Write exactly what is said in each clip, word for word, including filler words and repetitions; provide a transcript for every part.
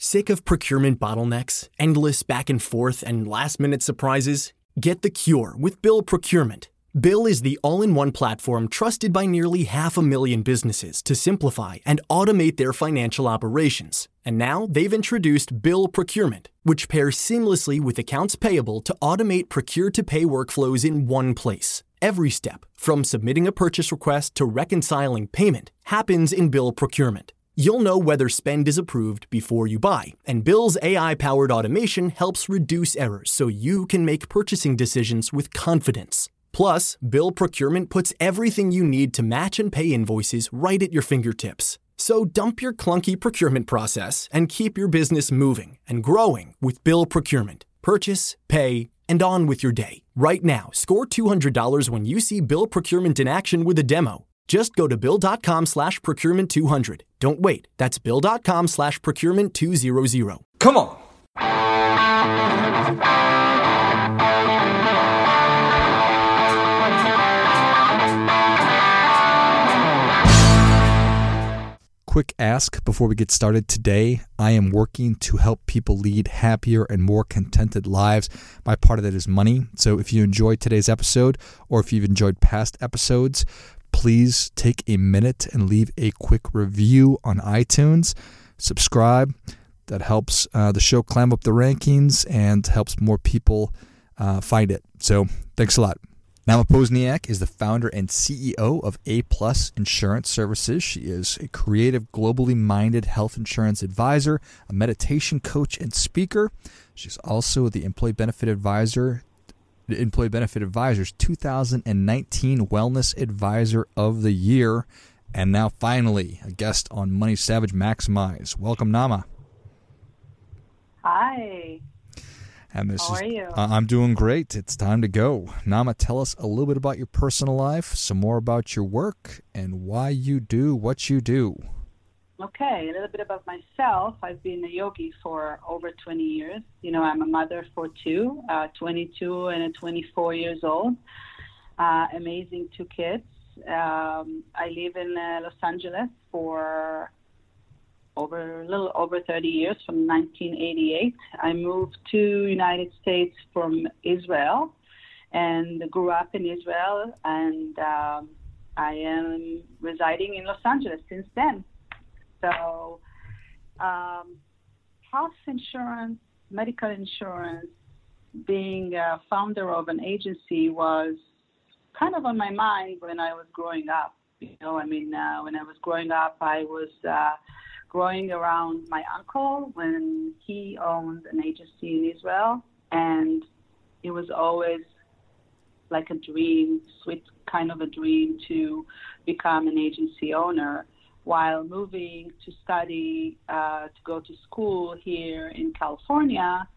Sick of procurement bottlenecks, endless back and forth, and last-minute surprises? Get the cure with Bill Procurement. Bill is the all-in-one platform trusted by nearly half a million businesses to simplify and automate their financial operations. And now they've introduced Bill Procurement, which pairs seamlessly with accounts payable to automate procure-to-pay workflows in one place. Every step, from submitting a purchase request to reconciling payment, happens in Bill Procurement. You'll know whether spend is approved before you buy, and Bill's A I-powered automation helps reduce errors so you can make purchasing decisions with confidence. Plus, Bill Procurement puts everything you need to match and pay invoices right at your fingertips. So dump your clunky procurement process and keep your business moving and growing with Bill Procurement. Purchase, pay, and on with your day. Right now, score two hundred dollars when you see Bill Procurement in action with a demo. Just go to bill.com slash procurement 200. Don't wait. That's bill.com slash procurement 200. Come on. Quick ask before we get started today. I am working to help people lead happier and more contented lives. My part of that is money. So if you enjoyed today's episode, or if you've enjoyed past episodes, please take a minute and leave a quick review on iTunes. Subscribe. That helps uh, the show climb up the rankings and helps more people uh, find it. So thanks a lot. Nama Pozniak is the founder and C E O of A Plus Insurance Services. She is a creative, globally minded health insurance advisor, a meditation coach, and speaker. She's also the Employee Benefit Advisor The Employee Benefit Advisors two thousand nineteen Wellness Advisor of the Year, and now finally a guest on Money Savage Maximize. Welcome, Nama. Hi. And this How is, are you? Uh, I'm doing great. It's time to go. Nama, tell us a little bit about your personal life, some more about your work, and why you do what you do. Okay, a little bit about myself. I've been a yogi for over twenty years. You know, I'm a mother for two, uh, twenty-two and a twenty-four years old. Uh, amazing two kids. Um, I live in uh, Los Angeles for over a little over thirty years, from nineteen eighty-eight. I moved to United States from Israel and grew up in Israel, and um, I am residing in Los Angeles since then. So, um, health insurance, medical insurance, being a founder of an agency was kind of on my mind when I was growing up. You know, I mean, uh, when I was growing up, I was uh, growing around my uncle when he owned an agency in Israel, and it was always like a dream, sweet kind of a dream to become an agency owner. While moving to study, uh, to go to school here in California,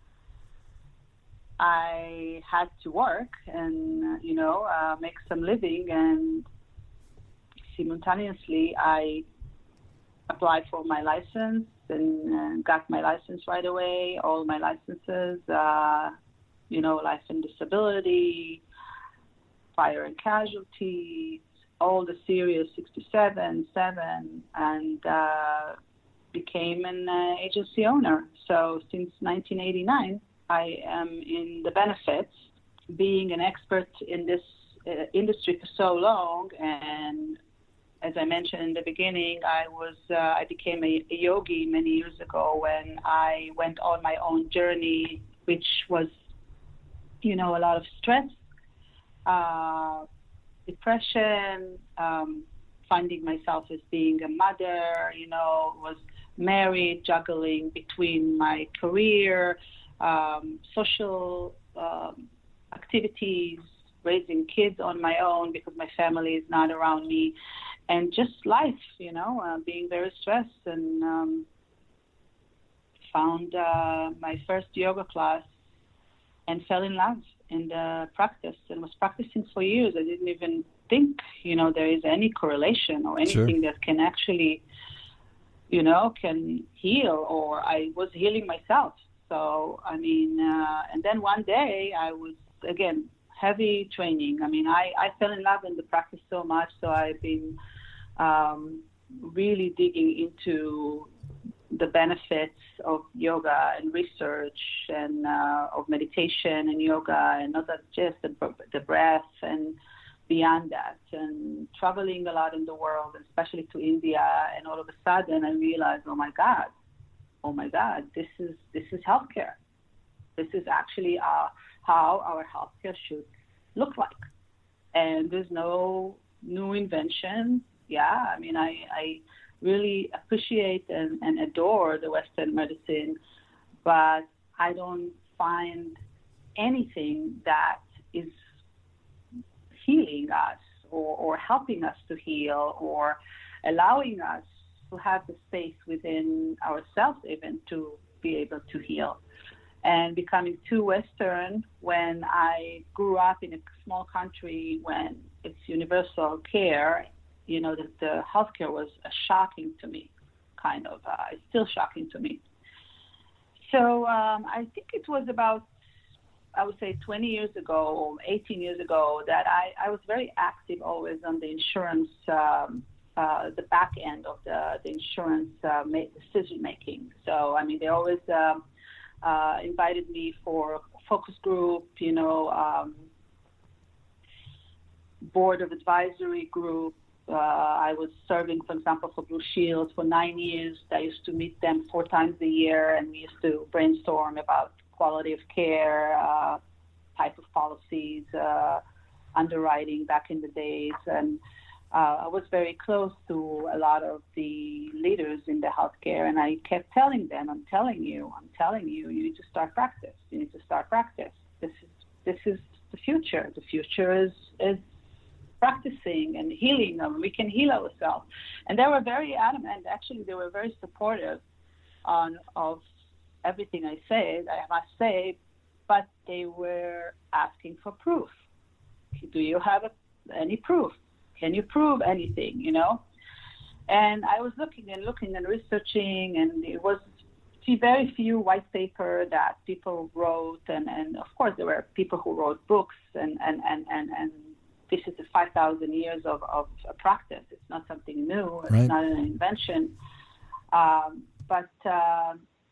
I had to work and, uh, you know, uh, make some living. And simultaneously, I applied for my license and uh, got my license right away, all my licenses, uh, you know, life and disability, fire and casualty, all the series sixty-seven, seven, and uh, became an uh, agency owner. So since nineteen eighty-nine, I am in the benefits, being an expert in this uh, industry for so long. And as I mentioned in the beginning, I was uh, I became a, a yogi many years ago when I went on my own journey, which was, you know, a lot of stress, uh, depression, um, finding myself as being a mother, you know, was married, juggling between my career, um, social um, activities, raising kids on my own because my family is not around me, and just life, you know, uh, being very stressed, and um, found uh, my first yoga class and fell in love in the practice and was practicing for years. I didn't even think, you know, there is any correlation or anything Sure. that can actually, you know, can heal, or I was healing myself. So, I mean, uh, and then one day I was, again, heavy training. I mean, I, I fell in love in the practice so much, so I've been um, really digging into the benefits of yoga and research and uh, of meditation and yoga, and not just the, the breath and beyond that, and traveling a lot in the world, especially to India, and all of a sudden I realized, oh my God, oh my God, this is this is healthcare. This is actually uh, how our healthcare should look like. And there's no new invention. Yeah, I mean, I, I really appreciate and, and adore the Western medicine, but I don't find anything that is healing us or, or helping us to heal or allowing us to have the space within ourselves even to be able to heal. And becoming too Western when I grew up in a small country when it's universal care, you know, that the healthcare was uh, shocking to me, kind of. Uh, it's still shocking to me. So um, I think it was about, I would say twenty years ago or eighteen years ago that I, I was very active always on the insurance, um, uh, the back end of the, the insurance uh, decision making. So, I mean, they always um, uh, invited me for a focus group, you know, um, board of advisory group. Uh, I was serving, for example, for Blue Shield for nine years. I used to meet them four times a year, and we used to brainstorm about quality of care, uh, type of policies, uh, underwriting back in the days. And uh, I was very close to a lot of the leaders in the healthcare, and I kept telling them, I'm telling you, I'm telling you, you need to start practice. You need to start practice. This is this is the future. The future is is practicing and healing them. We can heal ourselves. And they were very adamant. Actually, they were very supportive on of everything I said, I must say, but they were asking for proof. Do you have a, any proof? Can you prove anything, you know? And I was looking and looking and researching, and it was very few white paper that people wrote. And, and of course, there were people who wrote books, and, and, and, and, and this is the five thousand years of, of practice. It's not something new. It's right. not an invention. Um, but uh,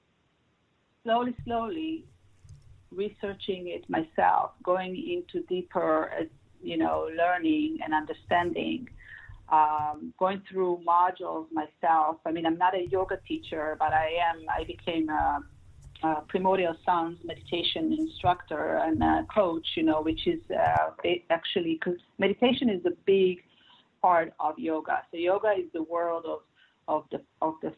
slowly, slowly, researching it myself, going into deeper, uh, you know, learning and understanding, um, going through modules myself. I mean, I'm not a yoga teacher, but I am. I became a, a Primordial Sounds meditation instructor and a coach, you know, which is uh, actually, because meditation is a big part of yoga. So yoga is the world of of the of the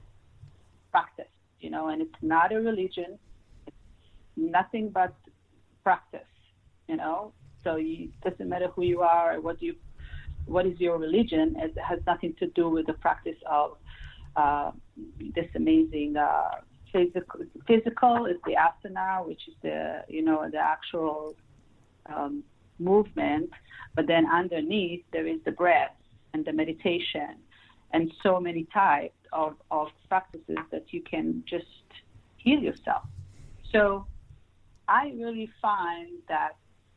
practice, you know, and it's not a religion. It's nothing but practice, you know. So it doesn't matter who you are or what you, what is your religion. It has nothing to do with the practice of uh, this amazing uh, physical. Physical is the asana, which is the, you know, the actual um, movement. But then underneath there is the breath and the meditation, and so many types of, of practices that you can just heal yourself. So I really find that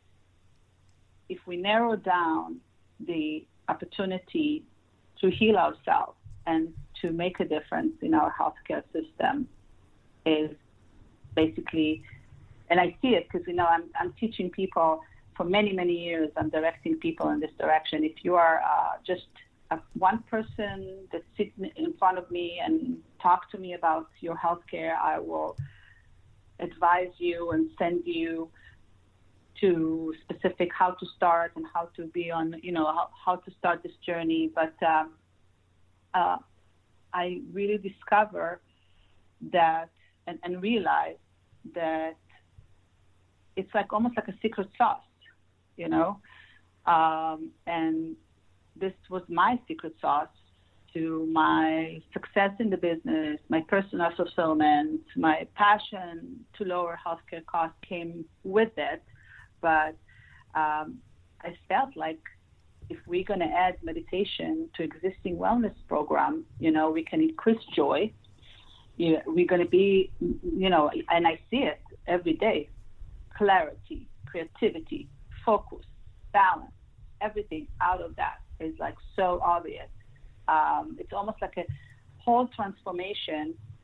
if we narrow down the opportunity to heal ourselves and to make a difference in our healthcare system, is basically, and I see it because, you know, I'm, I'm teaching people for many, many years. I'm directing people in this direction. If you are uh, just a, one person that sits in front of me and talk to me about your healthcare, I will advise you and send you to specific how to start and how to be on, you know, how, how to start this journey. But uh, uh, I really discover that and, and realize that it's like almost like a secret sauce, you know, um, and this was my secret sauce to my success in the business, my personal fulfillment, my passion to lower healthcare costs came with it. But um, I felt like if we're going to add meditation to existing wellness program, you know, we can increase joy. You know, we're going to be, you know, and I see it every day, clarity, creativity, focus, balance, everything out of that is like so obvious. Um, it's almost like a whole transformation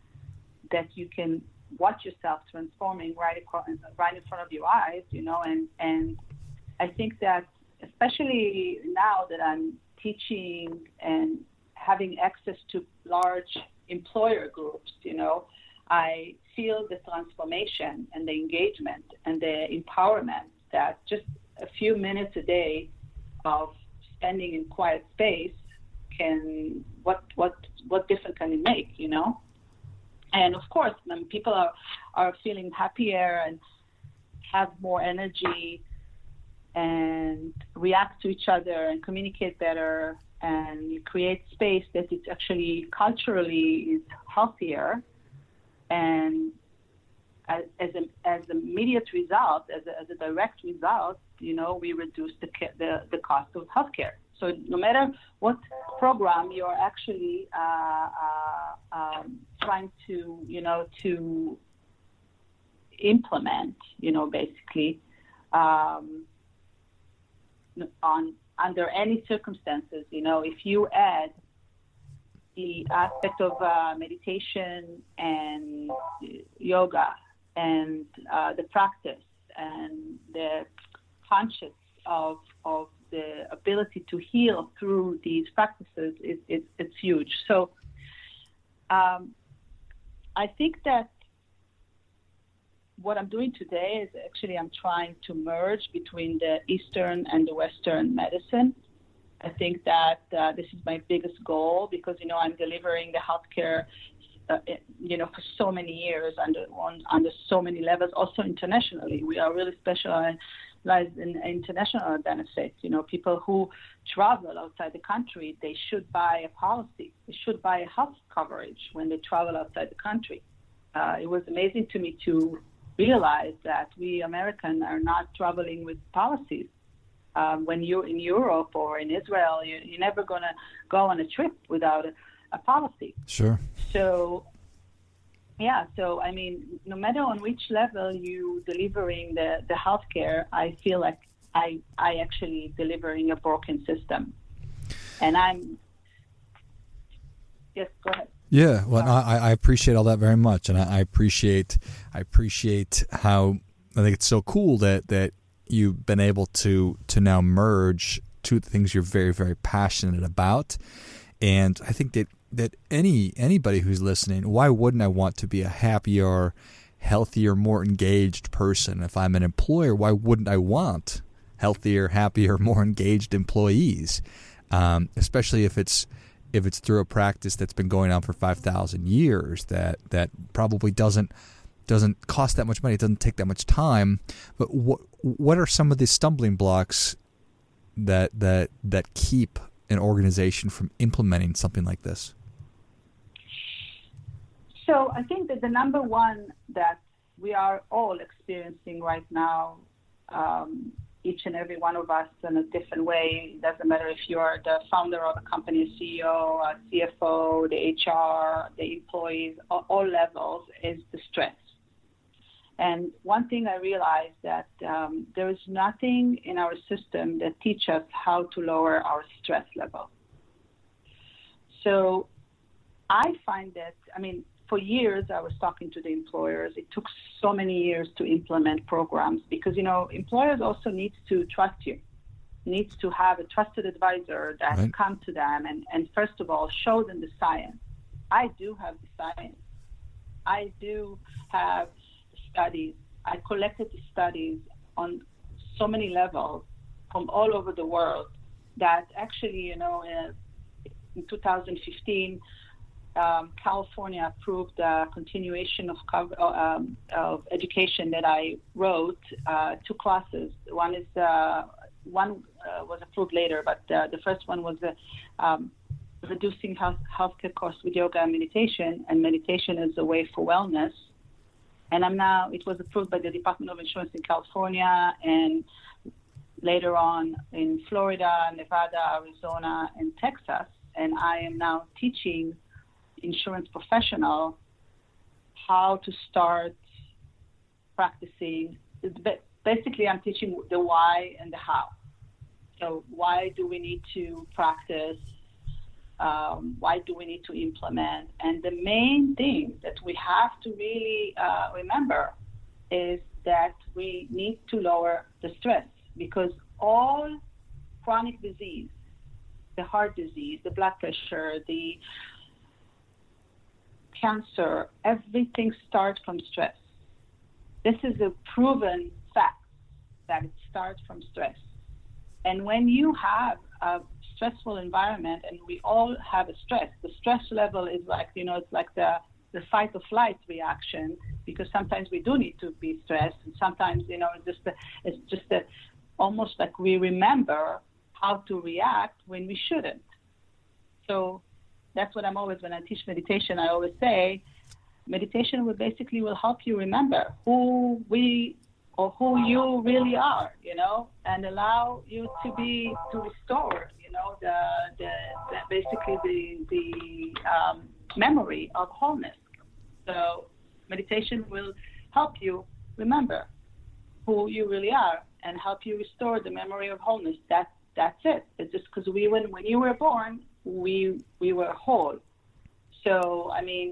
that you can watch yourself transforming right across, right in front of your eyes, you know, and, and I think that especially now that I'm teaching and having access to large employer groups, you know, I feel the transformation and the engagement and the empowerment that just a few minutes a day of spending in quiet space can, what, what, what difference can it make, you know? And of course, when people are, are feeling happier and have more energy and react to each other and communicate better and you create space that it's actually culturally is healthier. And as, as, a, as an immediate result, as a, as a direct result, you know, we reduce the, the, the cost of healthcare. So no matter what program you're actually uh, uh, um, trying to, you know, to implement, you know, basically, um, on under any circumstances, you know, if you add the aspect of uh, meditation and yoga and uh, the practice and the conscious of of the ability to heal through these practices, it, it, it's huge. So um, I think that what I'm doing today is actually I'm trying to merge between the Eastern and the Western medicine. I think that uh, this is my biggest goal because, you know, I'm delivering the healthcare, uh, you know, for so many years under on, under so many levels, also internationally. We are really specialized in international benefits. You know, people who travel outside the country, they should buy a policy. They should buy a health coverage when they travel outside the country. Uh, it was amazing to me to realize that we Americans are not traveling with policies. Um, when you're in Europe or in Israel, you, you're never going to go on a trip without a, a policy. Sure. So, yeah, so, I mean, no matter on which level you delivering the, the healthcare, I feel like I, I actually delivering a broken system. And I'm, yes, go ahead. Yeah, well, no, I, I appreciate all that very much, and I, I appreciate I appreciate how I think it's so cool that, that you've been able to to now merge two things you're very very passionate about, and I think that, that any anybody who's listening, why wouldn't I want to be a happier, healthier, more engaged person? If I'm an employer, why wouldn't I want healthier, happier, more engaged employees? Um, especially if it's if it's through a practice that's been going on for five thousand years, that, that probably doesn't doesn't cost that much money, it doesn't take that much time. But what what are some of the stumbling blocks that that that keep an organization from implementing something like this? So I think that the number one that we are all experiencing right now, um, each and every one of us in a different way. It doesn't matter if you're the founder of a company, a C E O, a C F O, the H R, the employees, all, all levels, is the stress. And one thing I realized that um, there is nothing in our system that teaches us how to lower our stress level. So I find that, I mean, for years, I was talking to the employers. It took so many years to implement programs because, you know, employers also need to trust you, needs to have a trusted advisor that right. come to them and, and, first of all, show them the science. I do have the science. I do have studies. I collected the studies on so many levels from all over the world that actually, you know, in, in two thousand fifteen, Um, California approved a continuation of, um, of education that I wrote, uh, two classes. One is uh, one uh, was approved later, but uh, the first one was uh, um, reducing health healthcare costs with yoga and meditation, and meditation is a way for wellness. And I'm now it was approved by the Department of Insurance in California, and later on in Florida, Nevada, Arizona, and Texas. And I am now teaching insurance professional how to start practicing. Basically, I'm teaching the why and the how. So why do we need to practice Um, why do we need to implement? And the main thing that we have to really uh, remember is that we need to lower the stress, because all chronic disease, the heart disease, the blood pressure, the cancer, everything starts from stress. This is a proven fact that it starts from stress. And when you have a stressful environment, and we all have a stress, the stress level is like, you know, it's like the, the fight or flight reaction, because sometimes we do need to be stressed, and sometimes, you know, it's just a, it's just a, almost like we remember how to react when we shouldn't. So that's what I'm always, when I teach meditation, I always say, meditation will basically will help you remember who we or who you really are, you know, and allow you to be, to restore, you know, the, the, the basically the, the um, memory of wholeness. So meditation will help you remember who you really are and help you restore the memory of wholeness. That, that's it. It's just because we, when, when you were born, we, we were whole. So, I mean,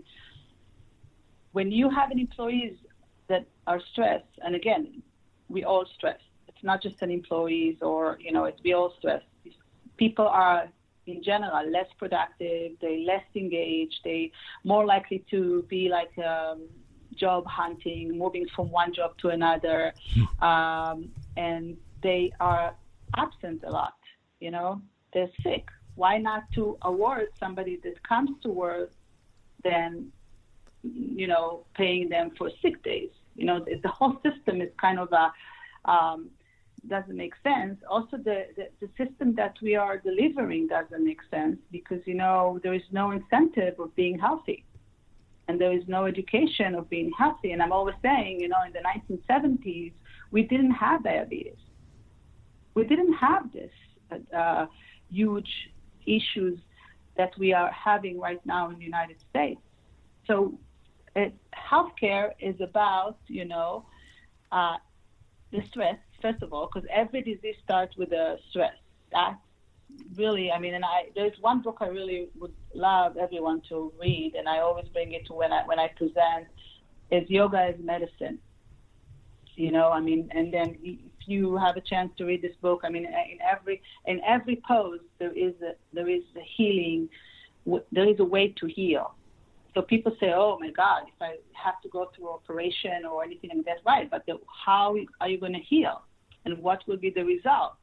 when you have an employees that are stressed, and again, we all stress. It's not just an employees or, you know, it's, we all stress. People are, in general, less productive, they less engaged, they more likely to be like um, job hunting, moving from one job to another, um, and they are absent a lot, you know, they're sick. Why not to award somebody that comes to work than, you know, paying them for sick days? You know, the, the whole system is kind of a, um, doesn't make sense. Also, the, the, the system that we are delivering doesn't make sense, because, you know, there is no incentive of being healthy, and there is no education of being healthy. And I'm always saying, you know, in the nineteen seventies, we didn't have diabetes. We didn't have this uh, huge issues that we are having right now in the United States. So it, healthcare is about, you know, uh, the stress, first of all, because every disease starts with a stress. That's really, I mean, and I, there's one book I really would love everyone to read, and I always bring it to when I, when I present, is Yoga as Medicine. You know, I mean, and then if you have a chance to read this book, I mean, in every, in every pose, there is a, there is a healing, there is a way to heal. So people say, oh, my God, if I have to go through operation or anything like that, right, but the, how are you going to heal? And what will be the result?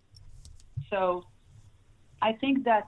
So I think that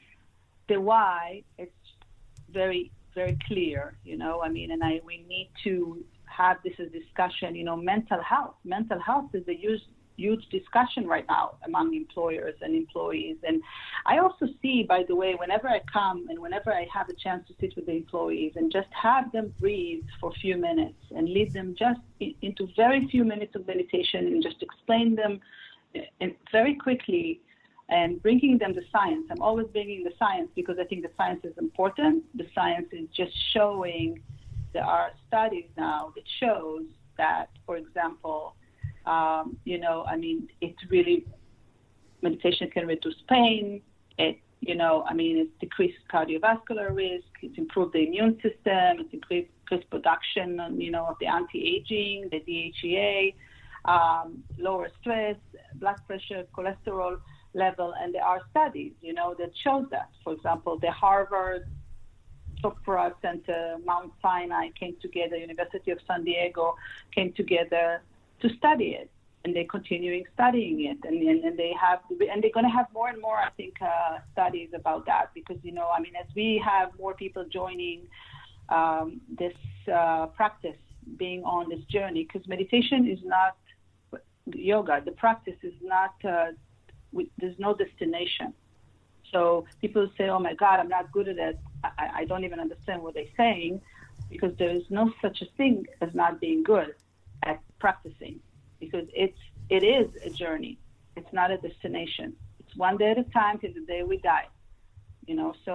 the why, it's very, very clear, you know, I mean, and I we need to have this as discussion, you know, mental health. Mental health is a huge, huge discussion right now among employers and employees. And I also see, by the way, whenever I come and whenever I have a chance to sit with the employees and just have them breathe for a few minutes and lead them just in, into very few minutes of meditation and just explain them in, very quickly and bringing them the science. I'm always bringing the science because I think the science is important. The science is just showing, there are studies now that shows that, for example, Um, you know, I mean, it's really, meditation can reduce pain. It, you know, I mean, it decreases cardiovascular risk. It improves the immune system. It increases production, you know, of the anti-aging, the D H E A, um, lower stress, blood pressure, cholesterol level. And there are studies, you know, that shows that. For example, the Harvard Chopra Center, Mount Sinai came together, University of San Diego came together to study it, and they're continuing studying it, and, and, and they have, and they're going to have more and more, I think, uh, studies about that, because, you know, I mean, as we have more people joining um, this uh, practice, being on this journey, because meditation is not yoga, the practice is not, uh, we, there's no destination. So people say, oh my God, I'm not good at it, I, I don't even understand what they're saying, because there is no such a thing as not being good at practicing, because it's it is a journey. It's not a destination. It's one day at a time till the day we die. You know, so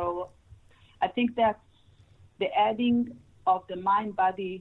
I think that the adding of the mind-body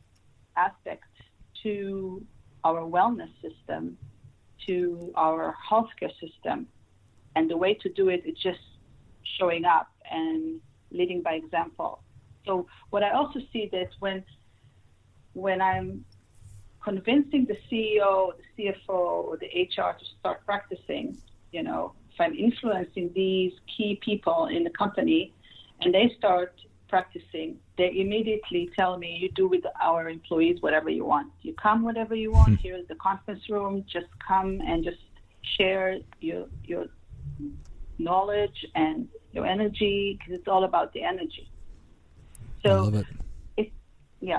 aspect to our wellness system, to our healthcare system, and the way to do it is just showing up and leading by example. So what I also see that when when I'm convincing the C E O, the C F O, or the H R to start practicing, you know, if I'm influencing these key people in the company and they start practicing, they immediately tell me, you do with our employees whatever you want. You come whatever you want. Here's the conference room. Just come and just share your your knowledge and your energy, because it's all about the energy. So, I love it. it yeah.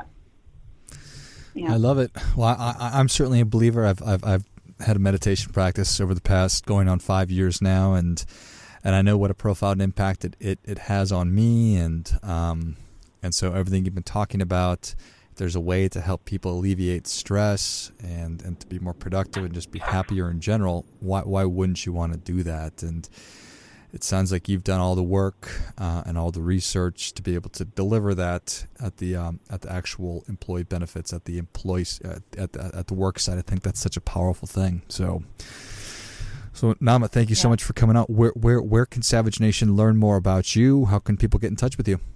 Yeah. I love it. Well, I, I, I'm certainly a believer. I've, I've I've had a meditation practice over the past going on five years now, and and I know what a profound impact it, it, it has on me, and um and so everything you've been talking about, if there's a way to help people alleviate stress and, and to be more productive and just be happier in general, why why wouldn't you want to do that? And it sounds like you've done all the work uh, and all the research to be able to deliver that at the um, at the actual employee benefits, at the employees uh, at the, at the work side. I think that's such a powerful thing. So, so Naama, thank you yeah. so much for coming out. Where where where can Savage Nation learn more about you? How can people get in touch with you?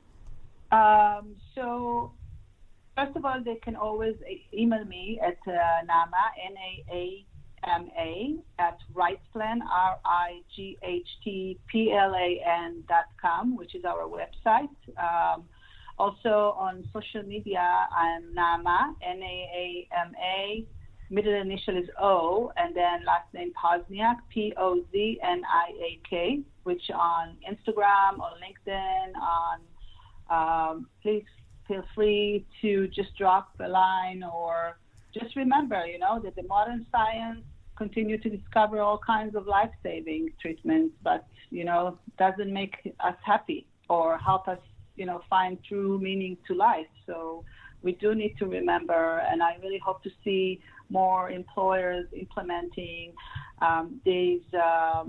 Um, so, first of all, they can always email me at uh, Naama N A A. M A at Rightplan, R I G H T P L A N dot com, which is our website. Um, also on social media, I'm Naama, N A A M A, middle initial is O, and then last name Pozniak, P O Z N I A K, which on Instagram, on LinkedIn, on, um, please feel free to just drop a line, or just remember, you know, that the modern science continue to discover all kinds of life-saving treatments, but, you know, doesn't make us happy or help us, you know, find true meaning to life. So we do need to remember, and I really hope to see more employers implementing um, these, um,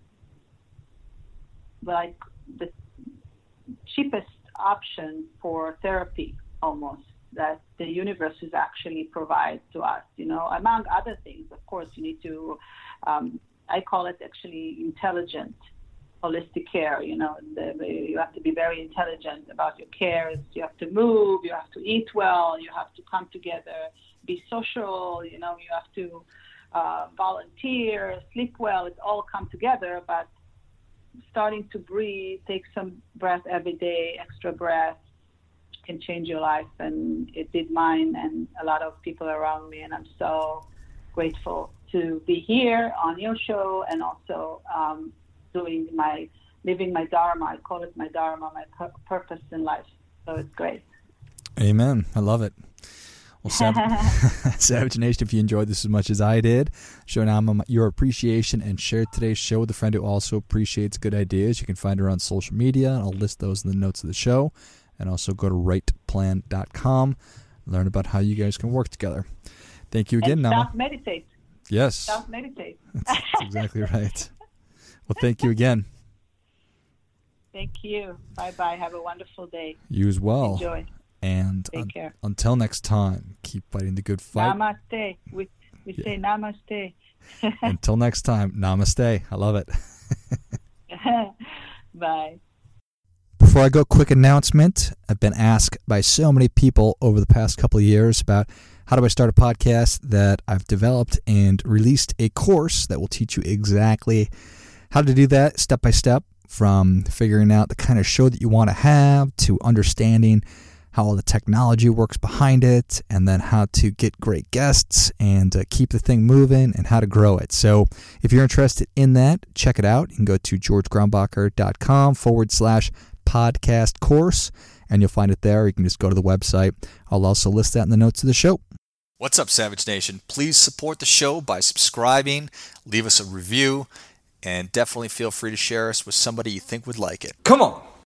like the cheapest option for therapy almost, that the universes actually provide to us, you know, among other things. Of course, you need to, um, I call it actually intelligent, holistic care, you know, the, you have to be very intelligent about your cares. You have to move, you have to eat well, you have to come together, be social, you know, you have to uh, volunteer, sleep well. It all come together, but starting to breathe, take some breath every day, extra breath, can change your life, and it did mine and a lot of people around me, and I'm so grateful to be here on your show and also um, doing my, living my dharma. I call it my dharma, my pur- purpose in life. So it's great. Amen. I love it. Well, Savage, Savage Nation, if you enjoyed this as much as I did, show Naama your appreciation and share today's show with a friend who also appreciates good ideas. You can find her on social media, and I'll list those in the notes of the show. And also go to right plan dot com, learn about how you guys can work together. Thank you again, Naama. Self-meditate. Yes. Self-meditate. That's exactly right. Well, thank you again. Thank you. Bye-bye. Have a wonderful day. You as well. Enjoy. And Take un- care. Until next time, keep fighting the good fight. Namaste. We, we yeah. say namaste. Until next time, namaste. I love it. Bye. Before I go, quick announcement. I've been asked by so many people over the past couple of years about how do I start a podcast, that I've developed and released a course that will teach you exactly how to do that step by step, from figuring out the kind of show that you want to have to understanding how all the technology works behind it, and then how to get great guests and uh, keep the thing moving and how to grow it. So if you're interested in that, check it out. You can go to georgegrumbacher.com forward slash podcast course, and you'll find it there. You can just go to the website. I'll also list that in the notes of the show. What's up, Savage Nation? Please support the show by subscribing, leave us a review, and definitely feel free to share us with somebody you think would like it. Come on.